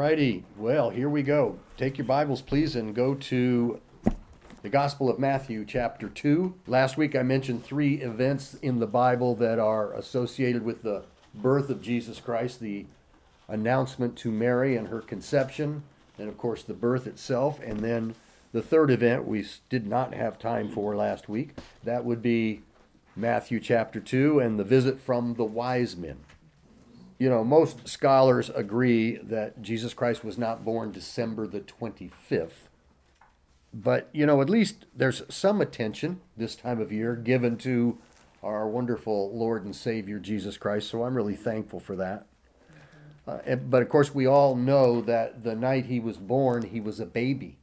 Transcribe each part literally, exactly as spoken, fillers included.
righty. Well, here we go. Take your Bibles, please, and go to the Gospel of Matthew, chapter two. Last week I mentioned three events in the Bible that are associated with the birth of Jesus Christ, the announcement to Mary and her conception, and of course the birth itself, and then the third event we did not have time for last week. That would be Matthew chapter two and the visit from the wise men. You know, most scholars agree that Jesus Christ was not born December the twenty-fifth. But, you know, at least there's some attention this time of year given to our wonderful Lord and Savior Jesus Christ, so I'm really thankful for that. Uh, but, of course, we all know that the night he was born, he was a baby.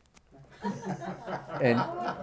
And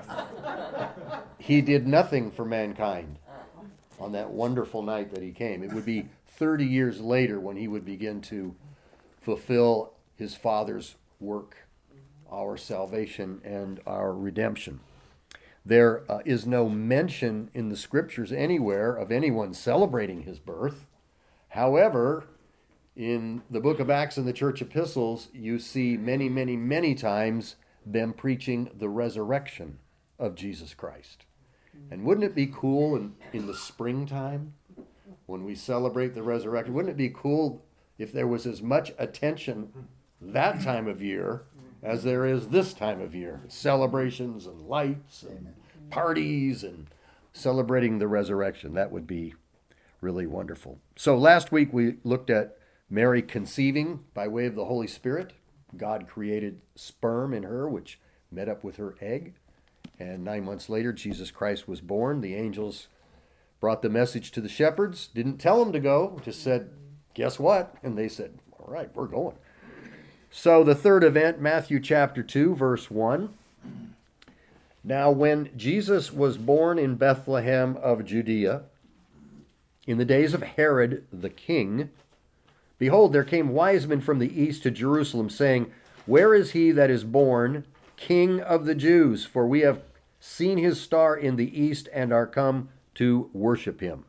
he did nothing for mankind on that wonderful night that he came. It would be thirty years later when he would begin to fulfill his Father's work, our salvation and our redemption. There uh, is no mention in the Scriptures anywhere of anyone celebrating his birth. However, in the book of Acts and the church epistles, you see many, many, many times them preaching the resurrection of Jesus Christ. And wouldn't it be cool in, in the springtime when we celebrate the resurrection? Wouldn't it be cool if there was as much attention that time of year as there is this time of year? Celebrations and lights and parties and celebrating the resurrection. That would be really wonderful. So last week we looked at Mary conceiving by way of the Holy Spirit. God created sperm in her, which met up with her egg. And nine months later, Jesus Christ was born. The angels brought the message to the shepherds. Didn't tell them to go, just said, guess what? And they said, all right, we're going. So the third event, Matthew chapter two, verse one. Now when Jesus was born in Bethlehem of Judea, in the days of Herod the king, behold, there came wise men from the east to Jerusalem, saying, where is he that is born King of the Jews? For we have seen his star in the east and are come to worship him.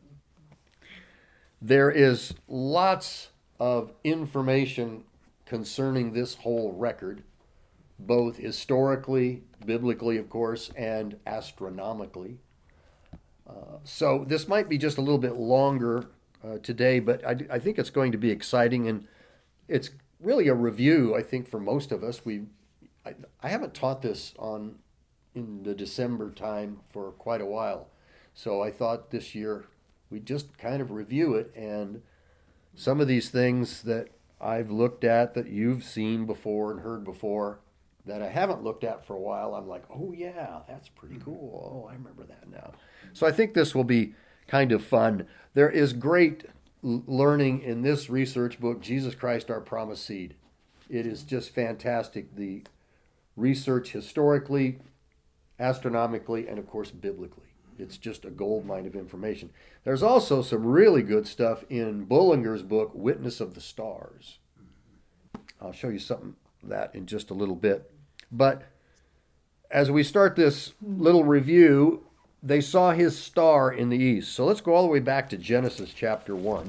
There is lots of information concerning this whole record, both historically, biblically, of course, and astronomically. Uh, so this might be just a little bit longer uh, today, but I, I think it's going to be exciting, and it's really a review, I think, for most of us. We I, I haven't taught this on in the December time for quite a while, so I thought this year we'd just kind of review it, and some of these things that I've looked at that you've seen before and heard before that I haven't looked at for a while, I'm like, oh yeah, that's pretty cool. Oh, I remember that now. So I think this will be kind of fun. There is great learning in this research book, Jesus Christ, Our Promised Seed. It is just fantastic. The research historically, astronomically, and of course biblically. It's just a gold mine of information. There's also some really good stuff in Bullinger's book, Witness of the Stars. I'll show you something of that in just a little bit. But as we start this little review, they saw his star in the east. So let's go all the way back to Genesis chapter one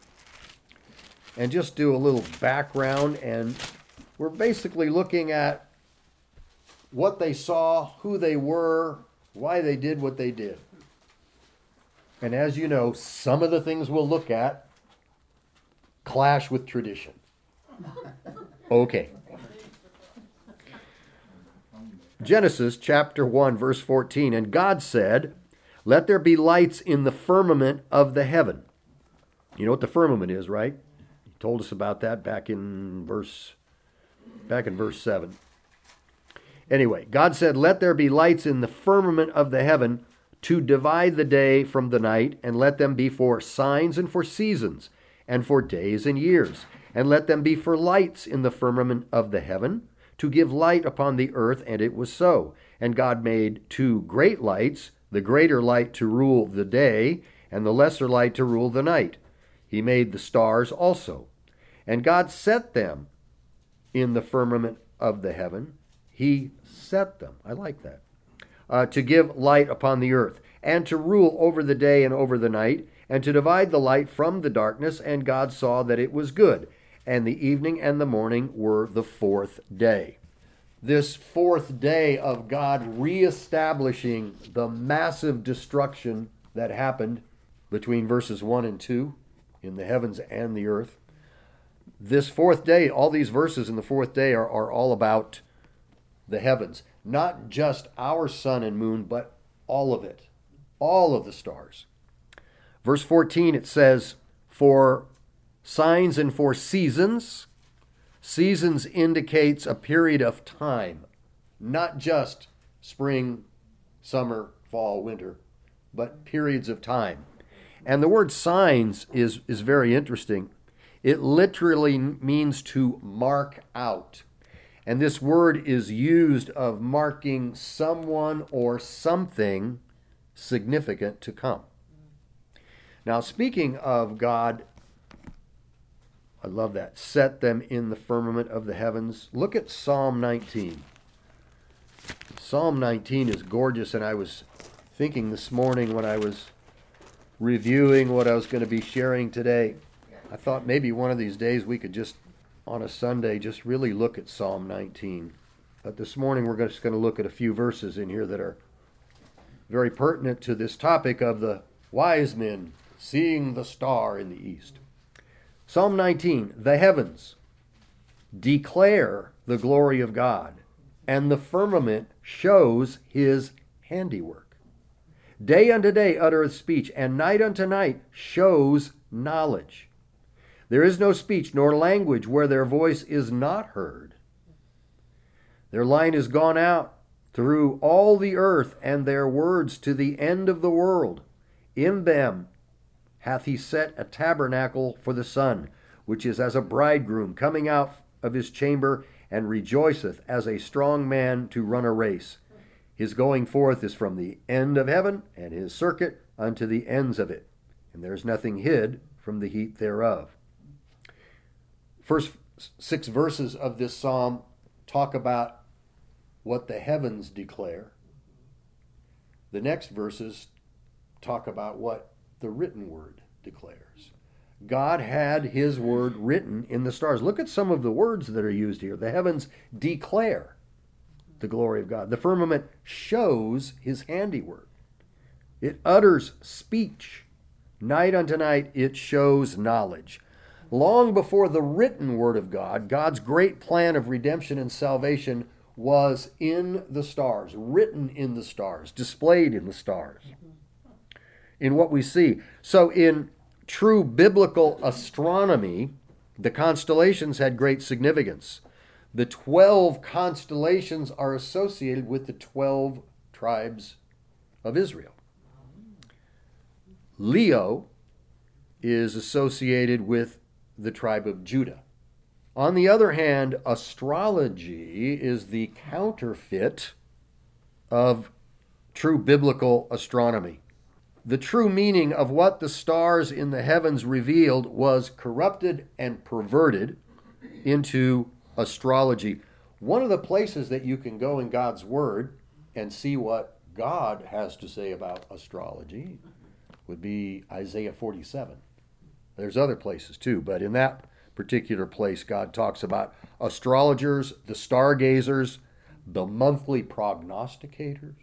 and just do a little background. And we're basically looking at what they saw, who they were, why they did what they did. And as you know, some of the things we'll look at clash with tradition. Okay. Genesis chapter one, verse fourteen, and God said, let there be lights in the firmament of the heaven. You know what the firmament is, right? He told us about that back in verse, back in verse seven. Anyway, God said, let there be lights in the firmament of the heaven to divide the day from the night, and let them be for signs and for seasons, and for days and years. And let them be for lights in the firmament of the heaven, to give light upon the earth, and it was so. And God made two great lights, the greater light to rule the day, and the lesser light to rule the night. He made the stars also. And God set them in the firmament of the heaven. He set them. I like that. Uh, to give light upon the earth, and to rule over the day and over the night, and to divide the light from the darkness. And God saw that it was good. and the evening and the morning were the fourth day. This fourth day of God reestablishing the massive destruction that happened between verses one and two in the heavens and the earth. This fourth day, all these verses in the fourth day are, are all about the heavens. Not just our sun and moon, but all of it. All of the stars. Verse fourteen, it says, for signs and for seasons. Seasons indicates a period of time, not just spring, summer, fall, winter, but periods of time. And the word signs is, is very interesting. It literally means to mark out. And this word is used of marking someone or something significant to come. Now, speaking of God, I love that. Set them in the firmament of the heavens. Look at Psalm nineteen. Psalm nineteen is gorgeous, and I was thinking this morning when I was reviewing what I was going to be sharing today, I thought maybe one of these days we could just, on a Sunday, just really look at Psalm nineteen. But this morning we're just going to look at a few verses in here that are very pertinent to this topic of the wise men seeing the star in the east. Psalm nineteen, the heavens declare the glory of God, and the firmament shows his handiwork. Day unto day uttereth speech, and night unto night shows knowledge. There is no speech nor language where their voice is not heard. Their line is gone out through all the earth, and their words to the end of the world. In them hath he set a tabernacle for the sun, which is as a bridegroom coming out of his chamber, and rejoiceth as a strong man to run a race. His going forth is from the end of heaven, and his circuit unto the ends of it. And there is nothing hid from the heat thereof. First six verses of this psalm talk about what the heavens declare. The next verses talk about what the written word declares. God had his word written in the stars. Look at some of the words that are used here. The heavens declare the glory of God. The firmament shows his handiwork. It utters speech. Night unto night it shows knowledge. Long before the written word of God, God's great plan of redemption and salvation was in the stars, written in the stars, displayed in the stars, in what we see. So in true biblical astronomy, the constellations had great significance. The twelve constellations are associated with the twelve tribes of Israel. Leo is associated with the tribe of Judah. On the other hand, astrology is the counterfeit of true biblical astronomy. The true meaning of what the stars in the heavens revealed was corrupted and perverted into astrology. One of the places that you can go in God's Word and see what God has to say about astrology would be Isaiah forty-seven. There's other places too, but in that particular place, God talks about astrologers, the stargazers, the monthly prognosticators.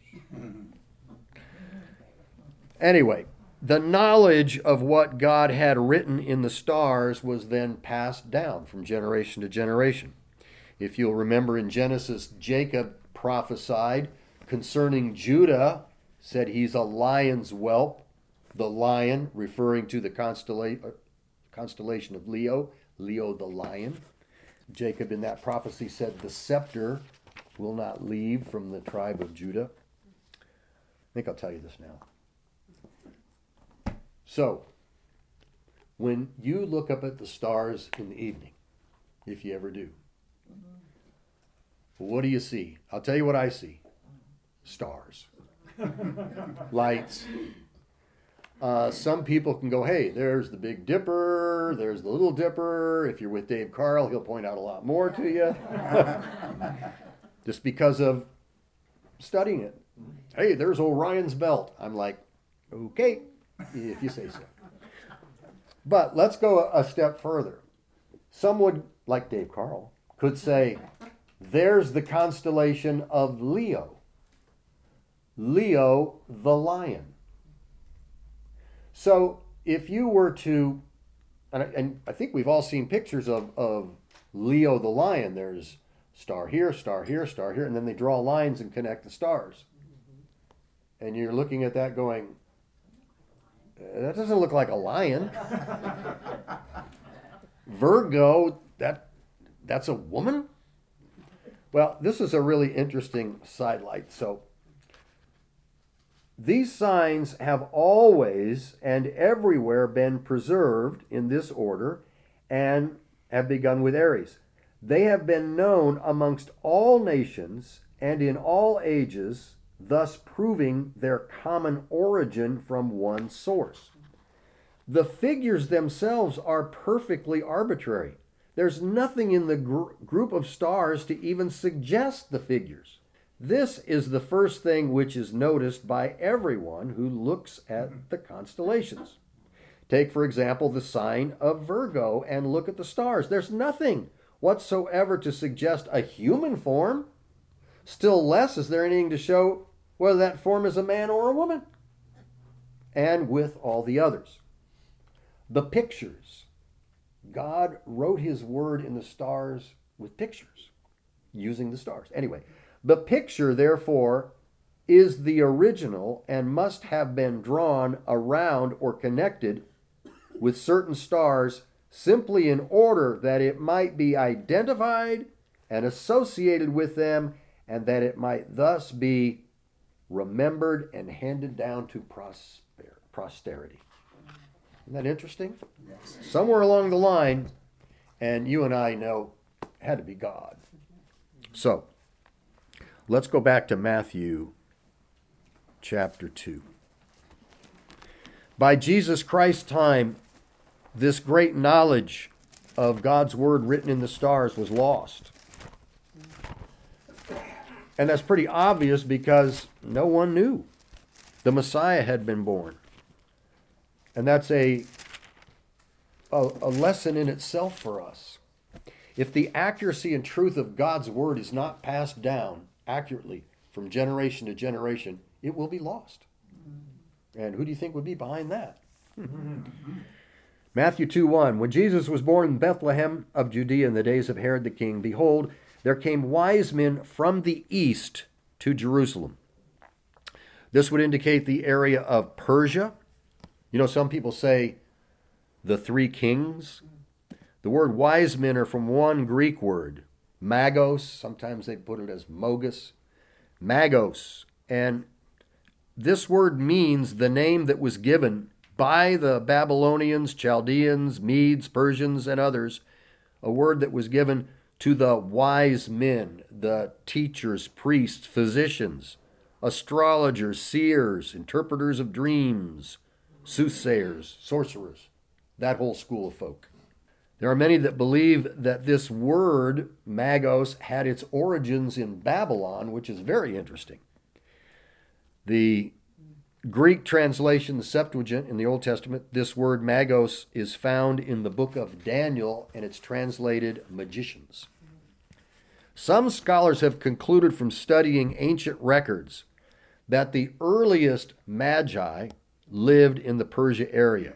Anyway, the knowledge of what God had written in the stars was then passed down from generation to generation. If you'll remember in Genesis, Jacob prophesied concerning Judah, said he's a lion's whelp, the lion referring to the constella- constellation of Leo, Leo the lion. Jacob in that prophecy said the scepter will not leave from the tribe of Judah. I think I'll tell you this now. So, when you look up at the stars in the evening, if you ever do, what do you see? I'll tell you what I see. Stars. Lights. Uh, some people can go, hey, there's the Big Dipper, there's the Little Dipper. If you're with Dave Carl, he'll point out a lot more to you. Just because of studying it. Hey, there's Orion's belt. I'm like, okay, if you say so. But let's go a step further. Some would, like Dave Carl, could say, there's the constellation of Leo. Leo the lion. So if you were to, and I, and I think we've all seen pictures of, of Leo the lion. There's star here, star here, star here, and then they draw lines and connect the stars. And you're looking at that going, that doesn't look like a lion. Virgo, that that's a woman? Well, this is a really interesting sidelight. So these signs have always and everywhere been preserved in this order and have begun with Aries. They have been known amongst all nations and in all ages, thus proving their common origin from one source. The figures themselves are perfectly arbitrary. There's nothing in the gr- group of stars to even suggest the figures. This is the first thing which is noticed by everyone who looks at the constellations. Take, for example, the sign of Virgo and look at the stars. There's nothing whatsoever to suggest a human form. Still less is there anything to show whether that form is a man or a woman. And with all the others. The pictures. God wrote his word in the stars with pictures, using the stars. Anyway, the picture, therefore, is the original and must have been drawn around or connected with certain stars simply in order that it might be identified and associated with them, and that it might thus be remembered and handed down to prosper, posterity. Isn't that interesting? Yes. Somewhere along the line, and you and I know, had to be God. So, let's go back to Matthew chapter two. By Jesus Christ's time, this great knowledge of God's word written in the stars was lost. And that's pretty obvious because no one knew. The Messiah had been born. And that's a, a, a lesson in itself for us. If the accuracy and truth of God's word is not passed down accurately from generation to generation, it will be lost. And who do you think would be behind that? Matthew two one, when Jesus was born in Bethlehem of Judea in the days of Herod the king, behold, there came wise men from the east to Jerusalem. This would indicate the area of Persia. You know, some people say the three kings. The word wise men are from one Greek word, magos. Sometimes they put it as mogus. Magos. And this word means the name that was given by the Babylonians, Chaldeans, Medes, Persians, and others, a word that was given to the wise men, the teachers, priests, physicians, astrologers, seers, interpreters of dreams, soothsayers, sorcerers, that whole school of folk. There are many that believe that this word, magos, had its origins in Babylon, which is very interesting. The Greek translation, the Septuagint in the Old Testament, this word magos is found in the book of Daniel, and it's translated magicians. Some scholars have concluded from studying ancient records that the earliest magi lived in the Persia area.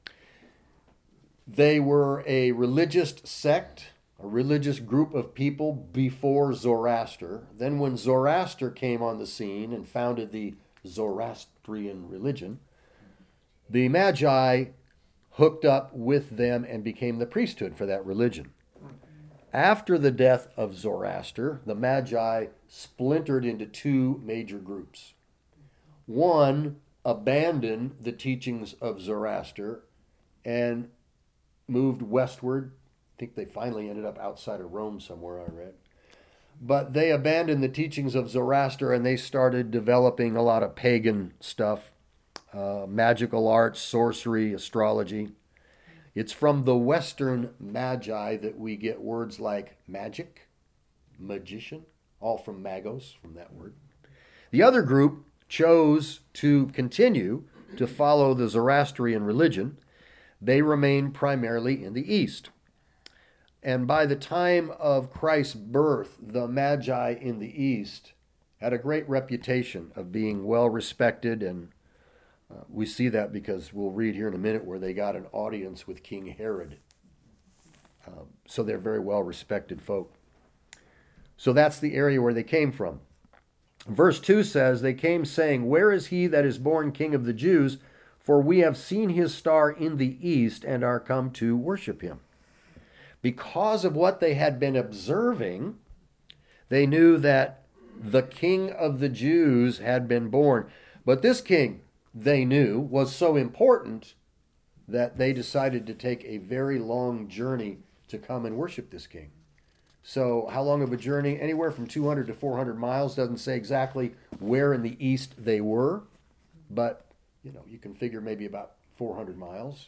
They were a religious sect, a religious group of people before Zoroaster. Then when Zoroaster came on the scene and founded the Zoroastrian religion, the Magi hooked up with them and became the priesthood for that religion. After the death of Zoroaster, the Magi splintered into two major groups. One abandoned the teachings of Zoroaster and moved westward. I think they finally ended up outside of Rome somewhere, I read. But they abandoned the teachings of Zoroaster and they started developing a lot of pagan stuff, uh, magical arts, sorcery, astrology. It's from the Western Magi that we get words like magic, magician, all from magos, from that word. The other group chose to continue to follow the Zoroastrian religion. They remained primarily in the East. And by the time of Christ's birth, the Magi in the East had a great reputation of being well respected, and uh, we see that because we'll read here in a minute where they got an audience with King Herod. Um, so they're very well respected folk. So that's the area where they came from. Verse two says, they came saying, "Where is he that is born King of the Jews? For we have seen his star in the east and are come to worship him." Because of what they had been observing, they knew that the King of the Jews had been born. But this king, they knew, was so important that they decided to take a very long journey to come and worship this king. So how long of a journey? Anywhere from two hundred to four hundred miles. Doesn't say exactly where in the east they were, but you know, you can figure maybe about four hundred miles.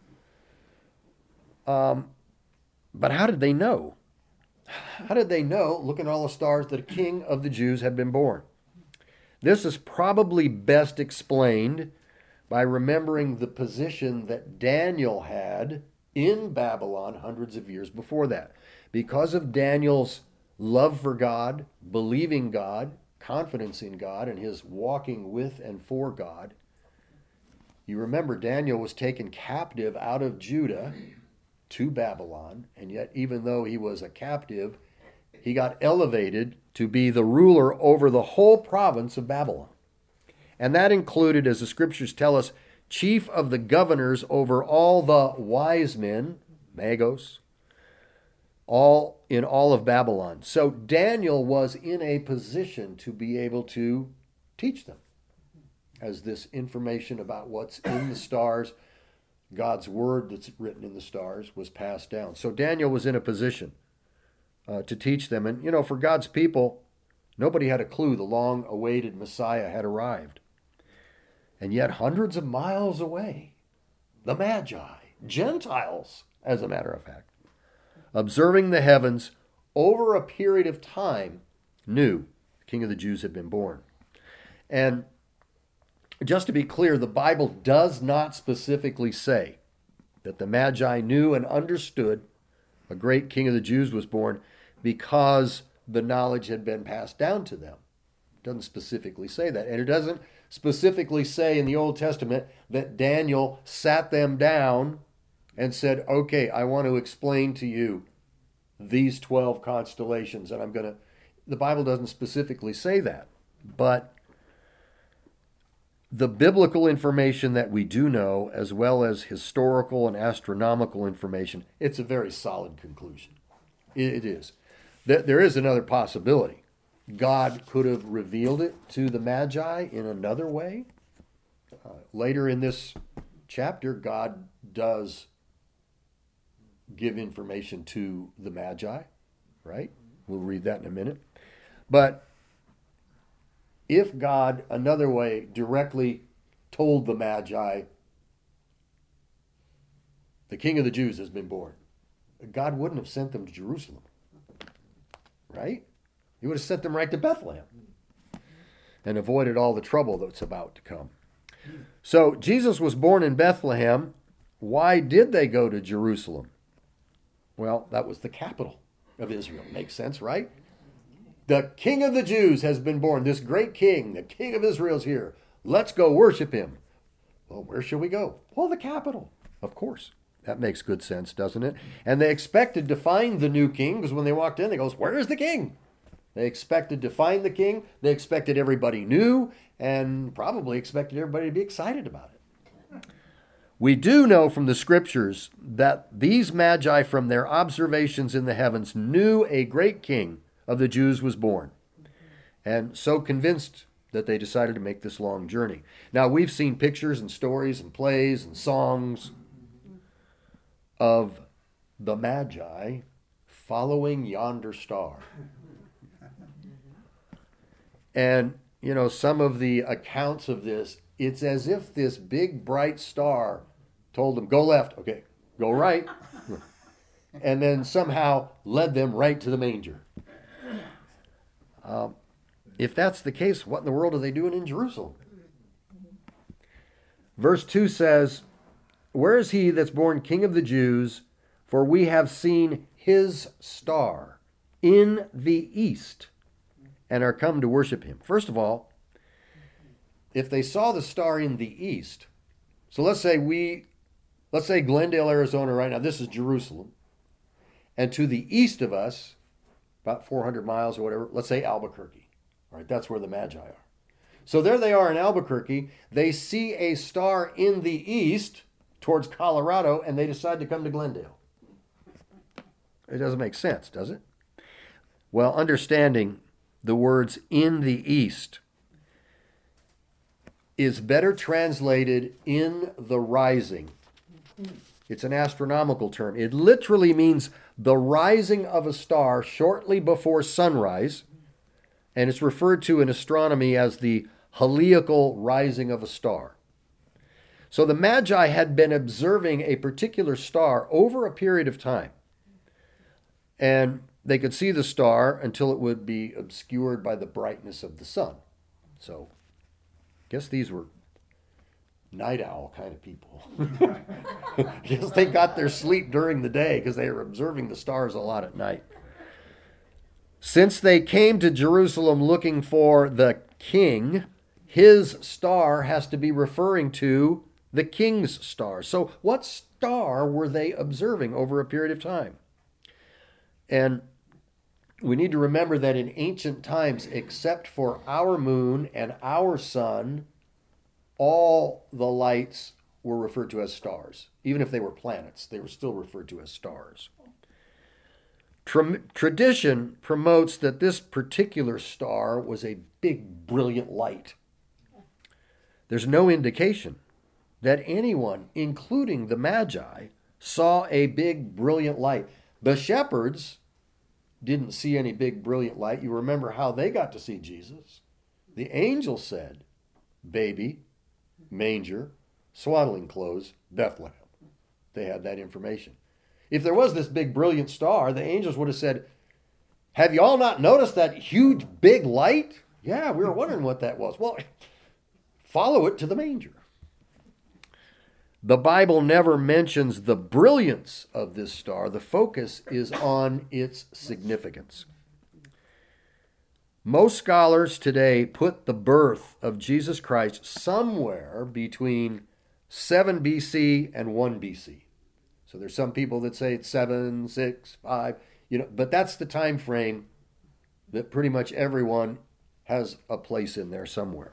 Um, but how did they know? How did they know, looking at all the stars, that a king of the Jews had been born? This is probably best explained by remembering the position that Daniel had in Babylon hundreds of years before that. Because of Daniel's love for God, believing God, confidence in God, and his walking with and for God, you remember Daniel was taken captive out of Judah to Babylon, and yet even though he was a captive, he got elevated to be the ruler over the whole province of Babylon. And that included, as the scriptures tell us, chief of the governors over all the wise men, magos, all in all of Babylon. So Daniel was in a position to be able to teach them, as this information about what's in the stars, God's word that's written in the stars, was passed down. So Daniel was in a position uh, to teach them. And, you know, for God's people, nobody had a clue the long-awaited Messiah had arrived. And yet hundreds of miles away, the Magi, Gentiles, as a matter of fact, observing the heavens over a period of time, knew the King of the Jews had been born. And just to be clear, the Bible does not specifically say that the Magi knew and understood a great King of the Jews was born because the knowledge had been passed down to them. It doesn't specifically say that. And it doesn't specifically say in the Old Testament that Daniel sat them down and said, okay, I want to explain to you these twelve constellations, and I'm going to... The Bible doesn't specifically say that, but the biblical information that we do know, as well as historical and astronomical information, it's a very solid conclusion. It is. There is another possibility. God could have revealed it to the Magi in another way. Uh, later in this chapter, God does give information to the Magi, right? We'll read that in a minute. But if God, another way, directly told the Magi, the King of the Jews has been born, God wouldn't have sent them to Jerusalem, right? He would have sent them right to Bethlehem and avoided all the trouble that's about to come. So Jesus was born in Bethlehem. Why did they go to Jerusalem? Well, that was the capital of Israel. Makes sense, right? The King of the Jews has been born. This great king, the King of Israel, is here. Let's go worship him. Well, where should we go? Well, the capital, of course. That makes good sense, doesn't it? And they expected to find the new king, because when they walked in, they goes, where is the king? They expected to find the king. They expected everybody knew, and probably expected everybody to be excited about it. We do know from the scriptures that these Magi, from their observations in the heavens, knew a great king of the Jews was born, and so convinced that they decided to make this long journey. Now, we've seen pictures and stories and plays and songs of the Magi following yonder star. And, you know, some of the accounts of this, it's as if this big bright star told them, go left, okay, go right, and then somehow led them right to the manger. Um, if that's the case, what in the world are they doing in Jerusalem? Verse two says, where is he that's born King of the Jews? For we have seen his star in the east and are come to worship him. First of all, if they saw the star in the east, so let's say we, let's say Glendale, Arizona right now, this is Jerusalem, and to the east of us, about four hundred miles or whatever, let's say Albuquerque. All right, that's where the Magi are. So there they are in Albuquerque. They see a star in the east towards Colorado, and they decide to come to Glendale. It doesn't make sense, does it? Well, understanding the words in the east is better translated in the rising. It's an astronomical term. It literally means the rising of a star shortly before sunrise, and it's referred to in astronomy as the heliacal rising of a star. So the Magi had been observing a particular star over a period of time, and they could see the star until it would be obscured by the brightness of the sun. So I guess these were night owl kind of people. I guess they got their sleep during the day because they were observing the stars a lot at night. Since they came to Jerusalem looking for the king, his star has to be referring to the king's star. So what star were they observing over a period of time? And we need to remember that in ancient times, except for our moon and our sun, all the lights were referred to as stars. Even if they were planets, they were still referred to as stars. Tra- tradition promotes that this particular star was a big, brilliant light. There's no indication that anyone, including the Magi, saw a big, brilliant light. The shepherds didn't see any big, brilliant light. You remember how they got to see Jesus. The angel said, baby, manger, swaddling clothes, Bethlehem. They had that information. If there was this big, brilliant star, the angels would have said, have you all not noticed that huge, big light? Yeah, we were wondering what that was. Well, follow it to the manger. The Bible never mentions the brilliance of this star. The focus is on its significance. Most scholars today put the birth of Jesus Christ somewhere between seven B C and one B C. So there's some people that say it's seven, six, five, you know, but that's the time frame that pretty much everyone has a place in there somewhere.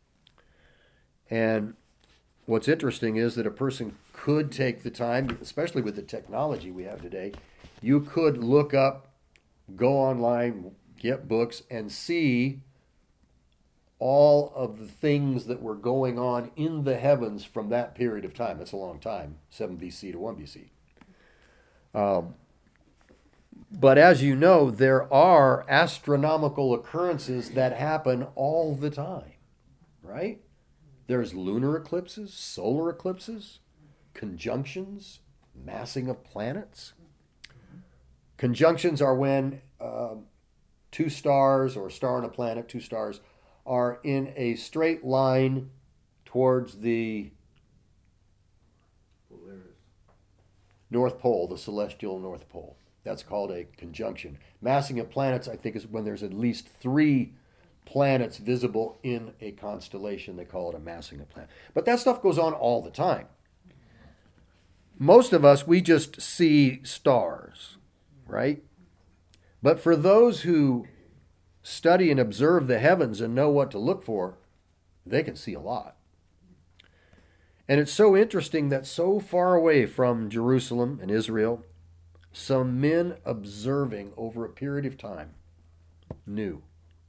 And what's interesting is that a person could take the time, especially with the technology we have today, you could look up, go online, get books, and see all of the things that were going on in the heavens from that period of time. That's a long time, seven B C to one B C. Um, but as you know, there are astronomical occurrences that happen all the time, right? There's lunar eclipses, solar eclipses, conjunctions, massing of planets. Conjunctions are when uh, two stars, or a star and a planet, two stars, are in a straight line towards the Polaris. North Pole, the celestial North Pole. That's called a conjunction. Massing of planets, I think, is when there's at least three planets visible in a constellation. They call it a massing of planets. But that stuff goes on all the time. Most of us, we just see stars, right? But for those who study and observe the heavens and know what to look for, they can see a lot. And it's so interesting that so far away from Jerusalem and Israel, some men observing over a period of time knew.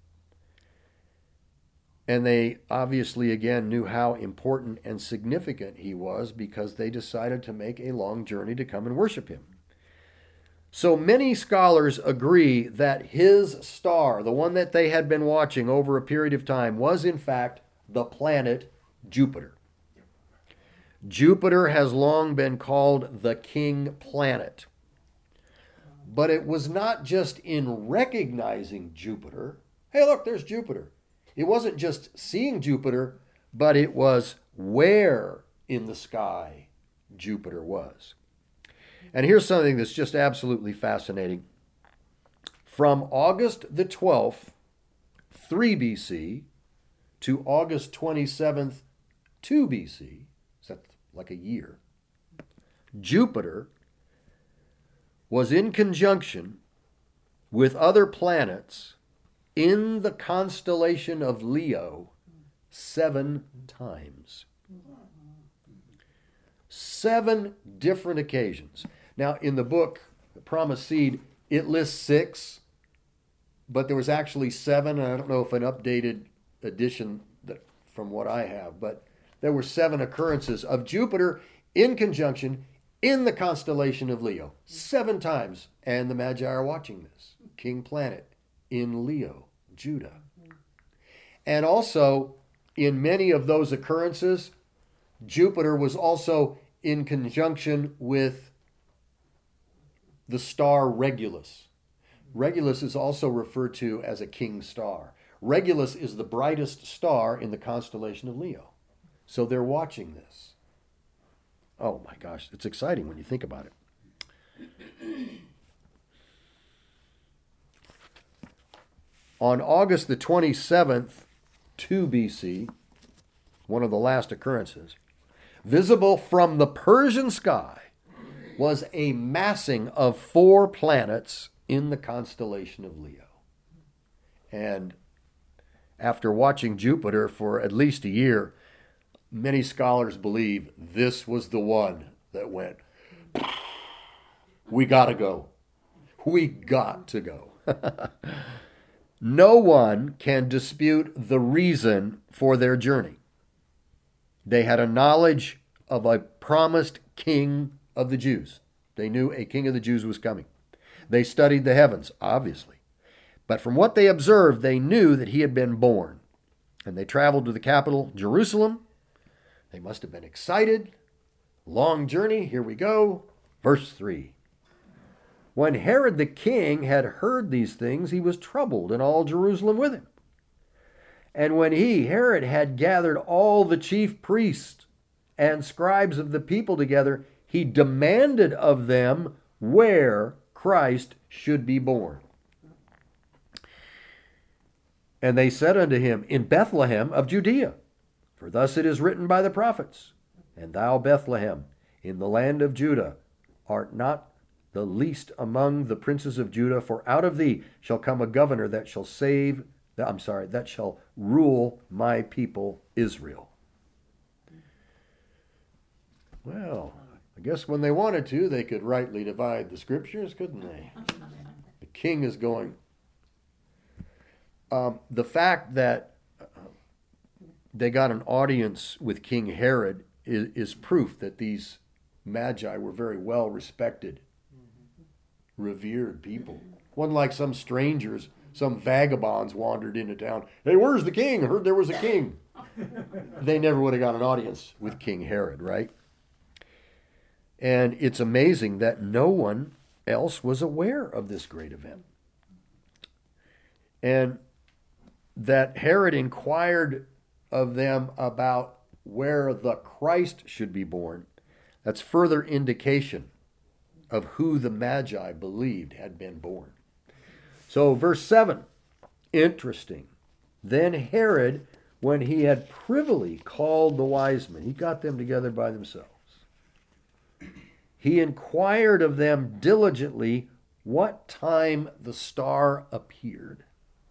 And they obviously, again, knew how important and significant he was because they decided to make a long journey to come and worship him. So many scholars agree that his star, the one that they had been watching over a period of time, was in fact the planet Jupiter. Jupiter has long been called the king planet. But it was not just in recognizing Jupiter. Hey, look, there's Jupiter. It wasn't just seeing Jupiter, but it was where in the sky Jupiter was. And here's something that's just absolutely fascinating. From August the twelfth, three B C, to August twenty-seventh, two B C, so that's like a year, Jupiter was in conjunction with other planets in the constellation of Leo seven times. Seven different occasions. Now, in the book, The Promised Seed, it lists six, but there was actually seven. I don't know if an updated edition that, from what I have, but there were seven occurrences of Jupiter in conjunction in the constellation of Leo. Seven times. And the Magi are watching this. King planet in Leo, Judah. And also, in many of those occurrences, Jupiter was also in conjunction with the star Regulus. Regulus is also referred to as a king star. Regulus is the brightest star in the constellation of Leo. So they're watching this. Oh my gosh, it's exciting when you think about it. On August the twenty-seventh, two B C, one of the last occurrences, visible from the Persian sky was a massing of four planets in the constellation of Leo. And after watching Jupiter for at least a year, many scholars believe this was the one that went, we gotta go. We got to go. No one can dispute the reason for their journey. They had a knowledge of a promised king of the Jews. They knew a king of the Jews was coming. They studied the heavens, obviously. But from what they observed, they knew that he had been born. And they traveled to the capital, Jerusalem. They must have been excited. Long journey, here we go. Verse three. When Herod the king had heard these things, he was troubled, and all Jerusalem with him. And when he, Herod, had gathered all the chief priests and scribes of the people together, he demanded of them where Christ should be born. And they said unto him, in Bethlehem of Judea, for thus it is written by the prophets, and thou, Bethlehem, in the land of Judah, art not the least among the princes of Judah, for out of thee shall come a governor that shall save, I'm sorry, that shall rule my people Israel. Well, I guess when they wanted to, they could rightly divide the scriptures, couldn't they? The king is going. Um, the fact that uh, they got an audience with King Herod is, is proof that these magi were very well respected, revered people. Wasn't like some strangers, some vagabonds wandered into town. Hey, where's the king? I heard there was a king. They never would have got an audience with King Herod, right? And it's amazing that no one else was aware of this great event. And that Herod inquired of them about where the Christ should be born. That's further indication of who the Magi believed had been born. So verse seven, interesting. Then Herod, when he had privily called the wise men, he got them together by themselves. He inquired of them diligently what time the star appeared.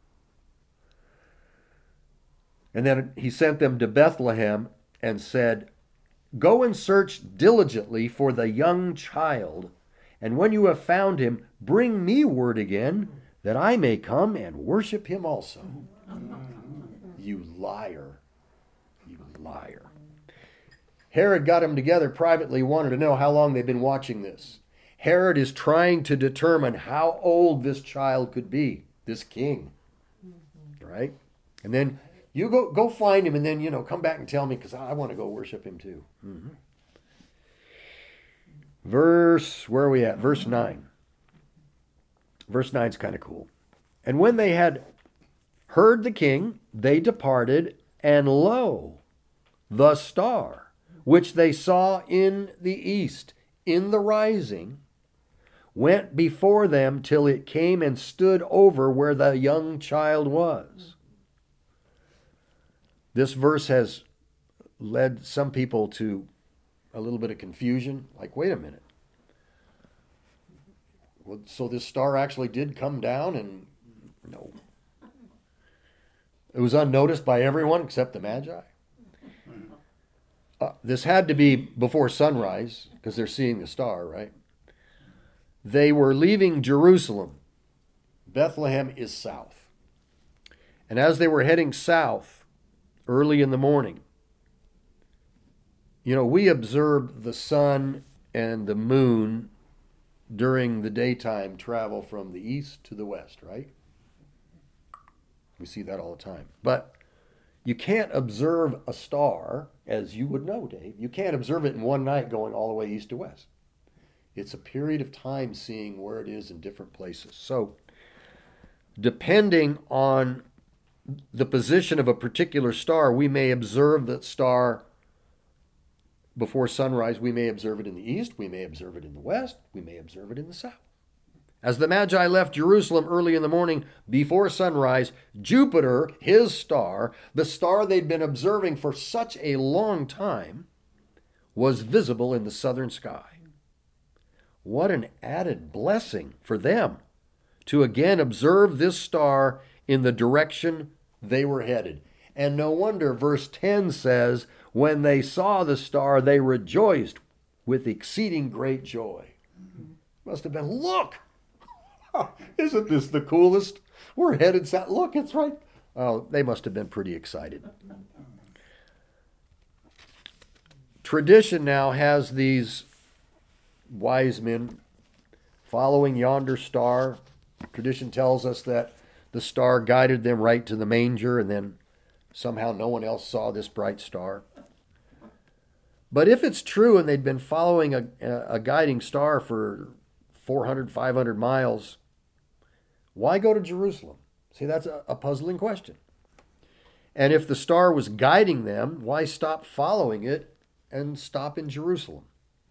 And then he sent them to Bethlehem and said, go and search diligently for the young child, and when you have found him, bring me word again, that I may come and worship him also. You liar. You liar. Herod got them together privately, wanted to know how long they've been watching this. Herod is trying to determine how old this child could be, this king. Right? And then you go go find him and then, you know, come back and tell me because I want to go worship him too. Mm-hmm. Verse, where are we at? Verse nine. Verse nine is kind of cool. And when they had heard the king, they departed, and lo, the star, which they saw in the east, in the rising, went before them till it came and stood over where the young child was. This verse has led some people to a little bit of confusion. Like, wait a minute. Well, so this star actually did come down, and no. It was unnoticed by everyone except the Magi. Uh, this had to be before sunrise because they're seeing the star, right? They were leaving Jerusalem. Bethlehem is south. And as they were heading south early in the morning, you know, we observe the sun and the moon during the daytime travel from the east to the west, right? We see that all the time. But you can't observe a star, as you would know, Dave. You can't observe it in one night going all the way east to west. It's a period of time seeing where it is in different places. So, depending on the position of a particular star, we may observe that star before sunrise. We may observe it in the east. We may observe it in the west. We may observe it in the south. As the Magi left Jerusalem early in the morning before sunrise, Jupiter, his star, the star they'd been observing for such a long time, was visible in the southern sky. What an added blessing for them to again observe this star in the direction they were headed. And no wonder verse ten says, when they saw the star, they rejoiced with exceeding great joy. Must have been, look! Isn't this the coolest? We're headed south. Look, it's right. Oh, they must have been pretty excited. Tradition now has these wise men following yonder star. Tradition tells us that the star guided them right to the manger, and then somehow no one else saw this bright star. But if it's true and they'd been following a, a guiding star for four hundred, five hundred miles, why go to Jerusalem? See, that's a, a puzzling question. And if the star was guiding them, why stop following it and stop in Jerusalem?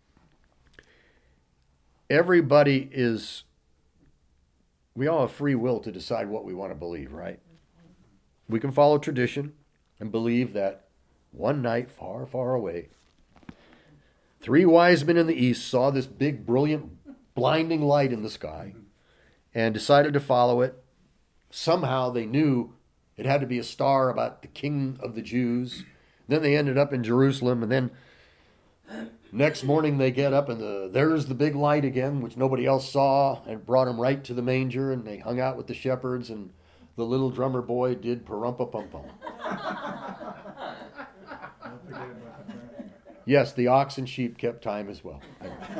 Everybody is, we all have free will to decide what we want to believe, right? We can follow tradition and believe that one night far, far away, three wise men in the east saw this big, brilliant, blinding light in the sky and decided to follow it. Somehow they knew it had to be a star about the King of the Jews. Then they ended up in Jerusalem, and then next morning they get up and the, there's the big light again, which nobody else saw, and brought them right to the manger, and they hung out with the shepherds, and the little drummer boy did parumpa-pum-pum. Yes, the ox and sheep kept time as well.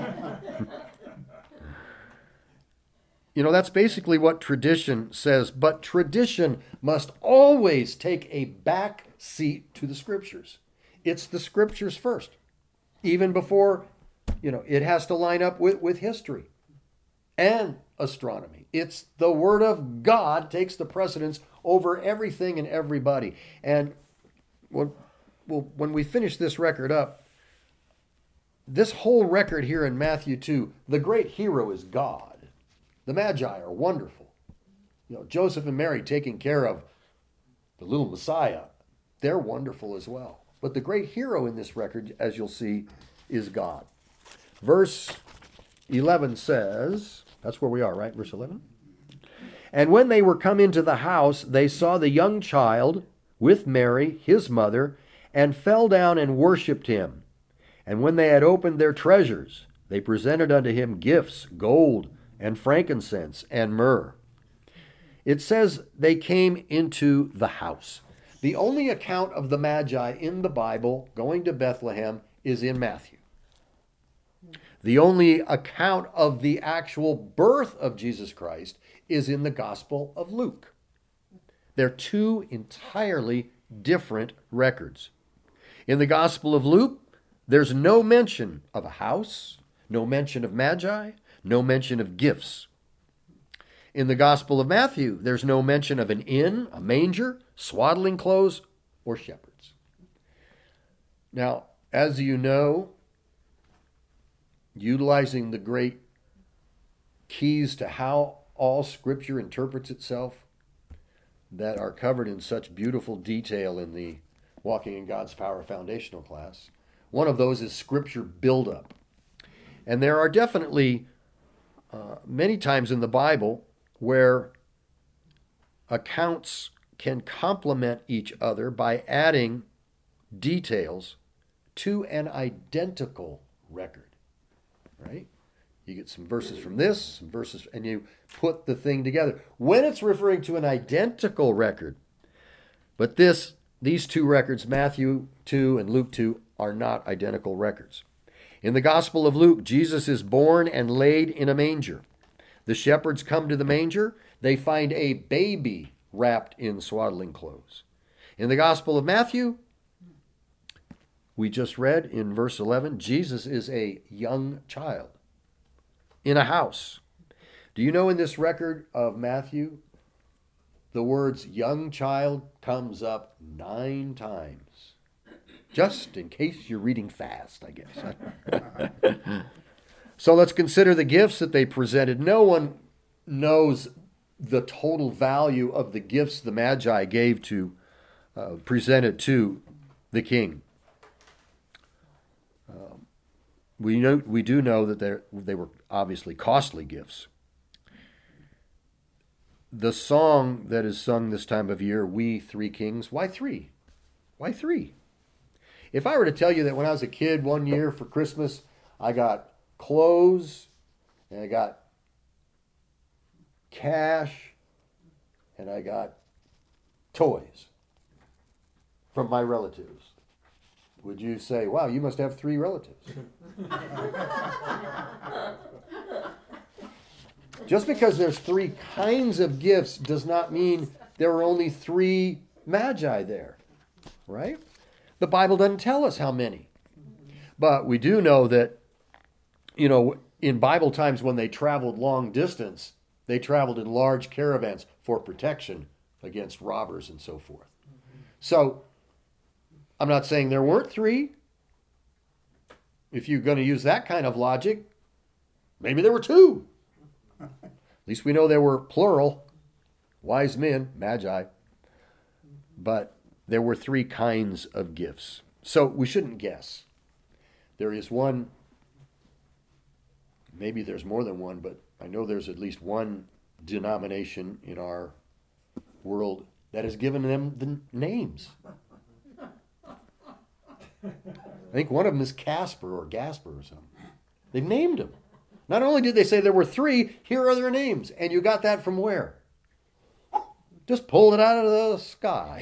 You know, that's basically what tradition says, but tradition must always take a back seat to the scriptures. It's the scriptures first, even before, you know, it has to line up with, with history and astronomy. It's the Word of God takes the precedence over everything and everybody. And when, well, when we finish this record up, this whole record here in Matthew two, the great hero is God. The Magi are wonderful. You know, Joseph and Mary taking care of the little Messiah, they're wonderful as well. But the great hero in this record, as you'll see, is God. Verse eleven says, that's where we are, right? Verse eleven. And when they were come into the house, they saw the young child with Mary, his mother, and fell down and worshipped him. And when they had opened their treasures, they presented unto him gifts, gold, and frankincense, and myrrh. It says they came into the house. The only account of the Magi in the Bible going to Bethlehem is in Matthew. The only account of the actual birth of Jesus Christ is in the Gospel of Luke. They're two entirely different records. In the Gospel of Luke, there's no mention of a house, no mention of Magi, no mention of gifts. In the Gospel of Matthew, there's no mention of an inn, a manger, swaddling clothes, or shepherds. Now, as you know, utilizing the great keys to how all Scripture interprets itself that are covered in such beautiful detail in the Walking in God's Power foundational class. One of those is Scripture buildup. And there are definitely uh, many times in the Bible where accounts can complement each other by adding details to an identical record, right? You get some verses from this, some verses, and you put the thing together. When it's referring to an identical record, but this, these two records, Matthew two and Luke two, are not identical records. In the Gospel of Luke, Jesus is born and laid in a manger. The shepherds come to the manger. They find a baby wrapped in swaddling clothes. In the Gospel of Matthew, we just read in verse eleven, Jesus is a young child in a house. Do you know in this record of Matthew, the words young child comes up nine times? Just in case you're reading fast, I guess. So let's consider the gifts that they presented. No one knows the total value of the gifts the Magi gave to, uh, presented to the king. Um, we know we do know that they were obviously costly gifts. The song that is sung this time of year, We Three Kings, why three? Why three? If I were to tell you that when I was a kid one year for Christmas, I got clothes, and I got cash, and I got toys from my relatives, would you say, wow, you must have three relatives? Just because there's three kinds of gifts does not mean there are only three magi there, right? The Bible doesn't tell us how many. But we do know that, you know, in Bible times when they traveled long distance, they traveled in large caravans for protection against robbers and so forth. So, I'm not saying there weren't three. If you're going to use that kind of logic, maybe there were two. At least we know there were plural, wise men, magi. But there were three kinds of gifts. So we shouldn't guess. There is one, maybe there's more than one, but I know there's at least one denomination in our world that has given them the names. I think one of them is Casper or Gasper or something. They've named them. Not only did they say there were three, here are their names. And you got that from where? Just pulled it out of the sky.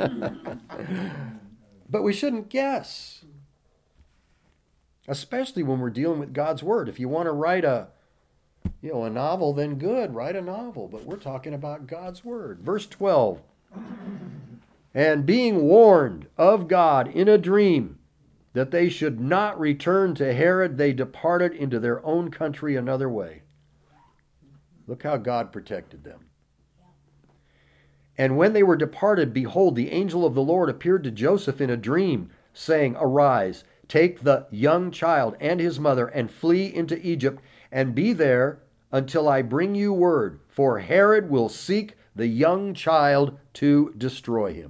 But we shouldn't guess. Especially when we're dealing with God's Word. If you want to write a, you know, a novel, then good, write a novel. But we're talking about God's Word. Verse twelve. And being warned of God in a dream that they should not return to Herod, they departed into their own country another way. Look how God protected them. And when they were departed, behold, the angel of the Lord appeared to Joseph in a dream, saying, Arise, take the young child and his mother, and flee into Egypt, and be there until I bring you word, for Herod will seek the young child to destroy him.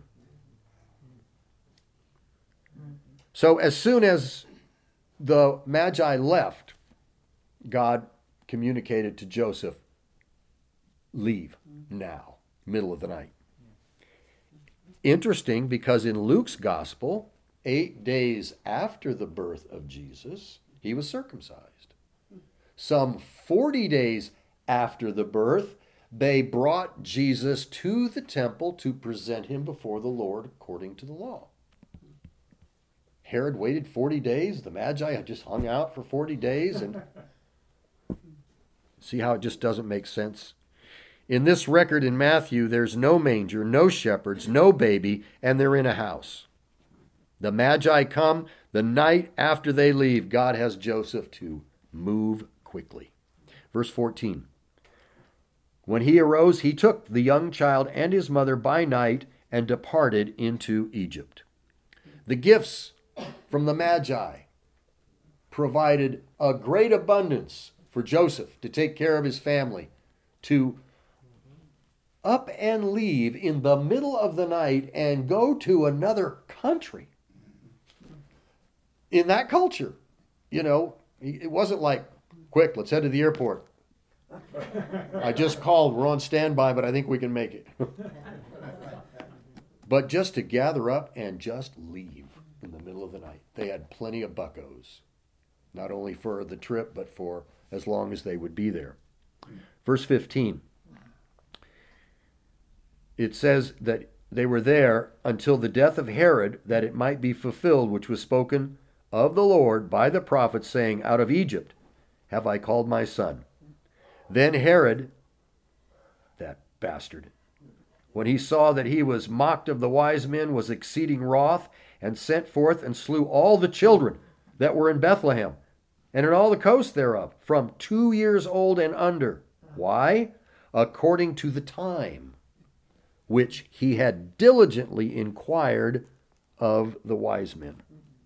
So as soon as the Magi left, God communicated to Joseph, leave now, middle of the night. Interesting, because in Luke's gospel, eight days after the birth of Jesus, he was circumcised. Some forty days after the birth, they brought Jesus to the temple to present him before the Lord according to the law. Herod waited forty days. The Magi had just hung out for forty days. And see how it just doesn't make sense? In this record in Matthew, there's no manger, no shepherds, no baby, and they're in a house. The Magi come the night after they leave. God has Joseph to move quickly. Verse fourteen. When he arose, he took the young child and his mother by night and departed into Egypt. The gifts from the Magi provided a great abundance for Joseph to take care of his family, to up and leave in the middle of the night and go to another country. In that culture, you know, it wasn't like, quick, let's head to the airport. I just called, we're on standby, but I think we can make it. But just to gather up and just leave in the middle of the night. They had plenty of buckos, not only for the trip, but for as long as they would be there. Verse fifteen. It says that they were there until the death of Herod, that it might be fulfilled, which was spoken of the Lord by the prophet, saying, out of Egypt have I called my son. Then Herod, that bastard, when he saw that he was mocked of the wise men, was exceeding wroth, and sent forth and slew all the children that were in Bethlehem, and in all the coast thereof, from two years old and under. Why? According to the time which he had diligently inquired of the wise men.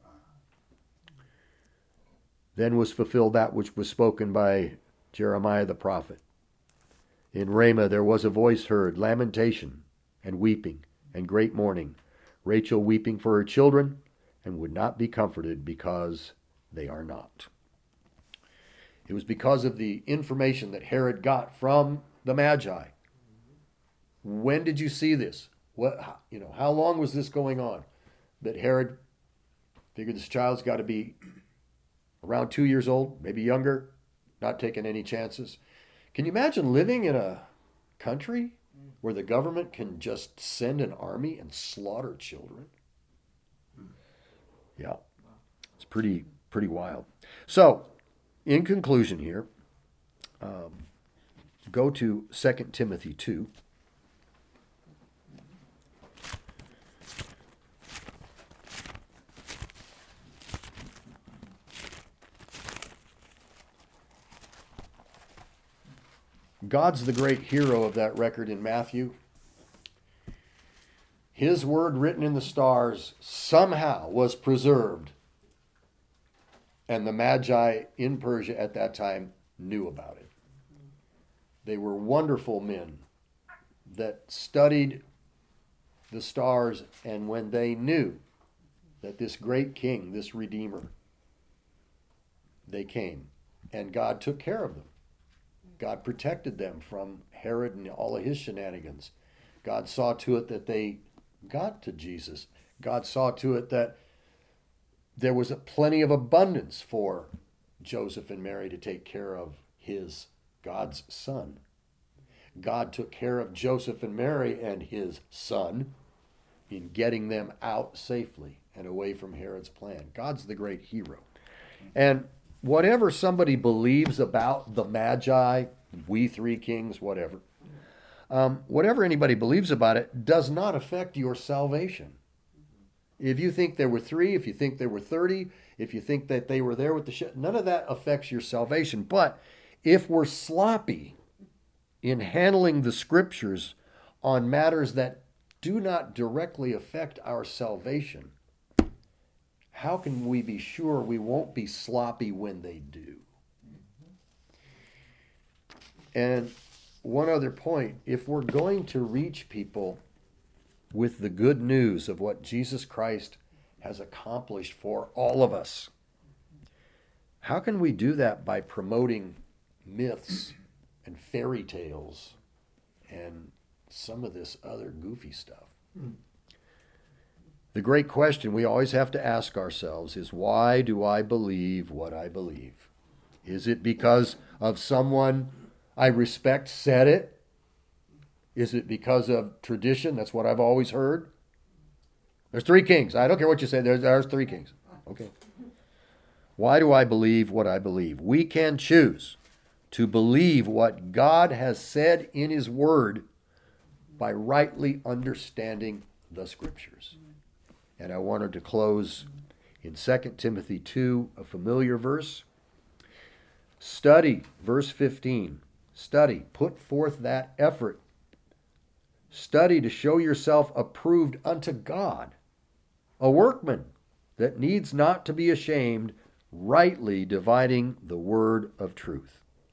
Then was fulfilled that which was spoken by Jeremiah the prophet. In Ramah there was a voice heard, lamentation and weeping and great mourning, Rachel weeping for her children, and would not be comforted because they are not. It was because of the information that Herod got from the Magi. When did you see this? What, you know, how long was this going on? That Herod figured this child's got to be around two years old, maybe younger, not taking any chances. Can you imagine living in a country where the government can just send an army and slaughter children? Yeah, it's pretty, pretty wild. So, in conclusion here, um, go to Second Timothy two. God's the great hero of that record in Matthew. His word written in the stars somehow was preserved. And the Magi in Persia at that time knew about it. They were wonderful men that studied the stars, and when they knew that this great king, this Redeemer, they came, and God took care of them. God protected them from Herod and all of his shenanigans. God saw to it that they got to Jesus. God saw to it that there was a plenty of abundance for Joseph and Mary to take care of his, God's son. God took care of Joseph and Mary and his son in getting them out safely and away from Herod's plan. God's the great hero. And whatever somebody believes about the Magi, we three kings, whatever, um, whatever anybody believes about it does not affect your salvation. If you think there were three, if you think there were thirty, if you think that they were there with the shit, none of that affects your salvation. But if we're sloppy in handling the scriptures on matters that do not directly affect our salvation, how can we be sure we won't be sloppy when they do? And one other point, if we're going to reach people with the good news of what Jesus Christ has accomplished for all of us, how can we do that by promoting myths and fairy tales and some of this other goofy stuff? Mm. The great question we always have to ask ourselves is, why do I believe what I believe? Is it because of someone I respect said it? Is it because of tradition? That's what I've always heard. There's three kings. I don't care what you say. There's, there's three kings. Okay. Why do I believe what I believe? We can choose to believe what God has said in his word by rightly understanding the scriptures. And I wanted to close in Second Timothy two, a familiar verse. Study, verse fifteen. Study, put forth that effort. Study to show yourself approved unto God, a workman that needs not to be ashamed, rightly dividing the word of truth.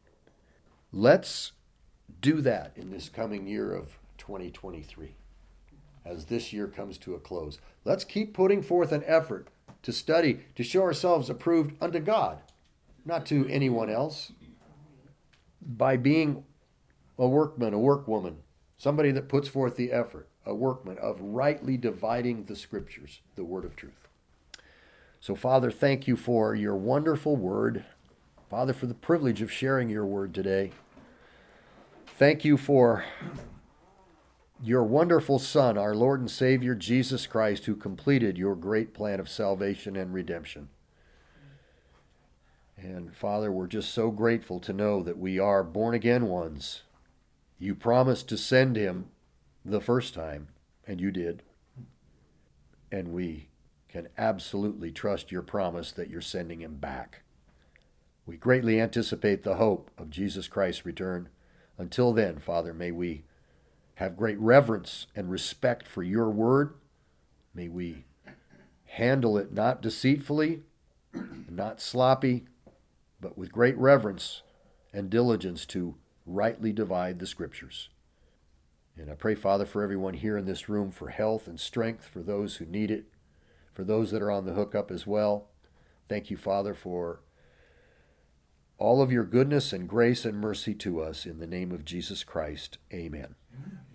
Let's do that in this coming year of twenty twenty-three. As this year comes to a close, let's keep putting forth an effort to study, to show ourselves approved unto God, not to anyone else, by being a workman, a workwoman, somebody that puts forth the effort, a workman of rightly dividing the scriptures, the word of truth. So, Father, thank you for your wonderful word. Father, for the privilege of sharing your word today. Thank you for your wonderful Son, our Lord and Savior, Jesus Christ, who completed your great plan of salvation and redemption. And Father, we're just so grateful to know that we are born-again ones. You promised to send him the first time, and you did. And we can absolutely trust your promise that you're sending him back. We greatly anticipate the hope of Jesus Christ's return. Until then, Father, may we have great reverence and respect for your word. May we handle it not deceitfully, not sloppy, but with great reverence and diligence to rightly divide the scriptures. And I pray, Father, for everyone here in this room for health and strength, for those who need it, for those that are on the hookup as well. Thank you, Father, for all of your goodness and grace and mercy to us. In the name of Jesus Christ, amen. Amen.